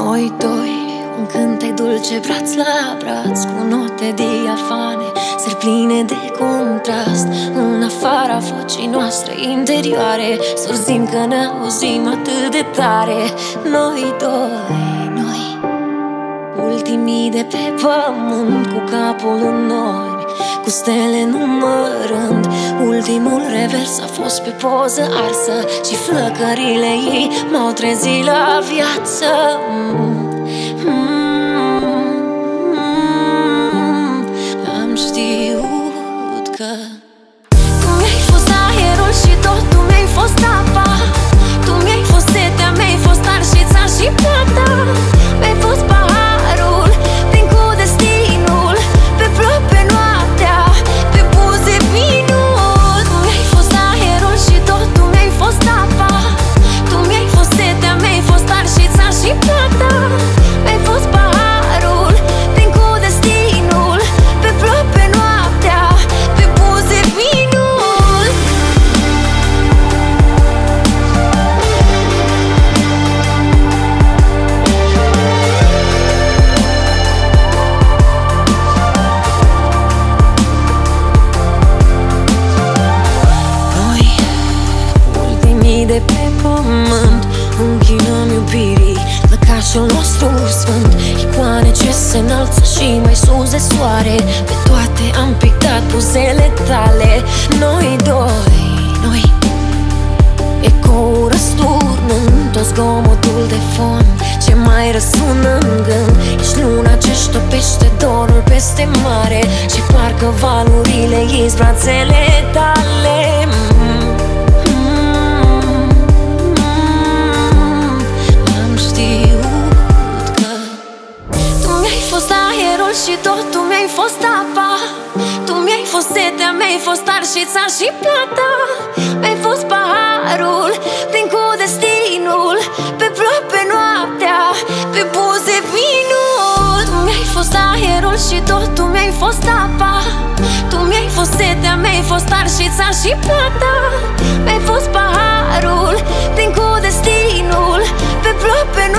Noi doi, un cântec dulce braț la braț, cu note diafane, ser pline de contrast. În afara vocii noastre interioare, surzim că ne auzim atât de tare. Noi doi, noi, ultimii de pe pământ, cu capul în nori, cu stele numărând. Ultimul revers a fost pe poză arsă și flăcările ei m-au trezit la viață. Am știut că tu mi-ai fost aerul și tot tu mi-ai fost apa. Tu mi-ai fost setea, mi-ai fost arșița și plata. Mi-ai fost paharul, plin cu destinul, pe ploape noaptea, pe buze vinul. Tu mi-ai fost aerul și tot tu mi-ai fost apa. Tu mi-ai fost setea, mi-ai fost arșița și plata. Mi-ai fost paharul, plin cu destinul, pe ploape noaptea, pe buze vinul. Noi, ultimii de pe pământ, închinăm iubirii, lăcașul nostru sfânt. Icoane ce se înalță și mai sus de soare, pe toate am pictat buzele tale. Noi doi, noi, ecou răsturnând tot zgomotul de fond ce mai răsună în gând. Ești luna ce-și topește dorul peste mare și parcă valurile ies brațele tale. Am știut că tu mi-ai fost aerul și tot tu mi-ai fost apa. Tu mi-ai fost setea, mi-ai fost arșița și plata. Mi-ai fost paharul, plin cu destinul, pe ploape noaptea, pe buze vinul. Tu mi-ai fost aerul și tot tu mi-ai fost apa. Tu mi-ai fost setea, mi-ai fost arșița și plata. Mi-ai fost paharul, plin cu destinul, pe ploape noaptea.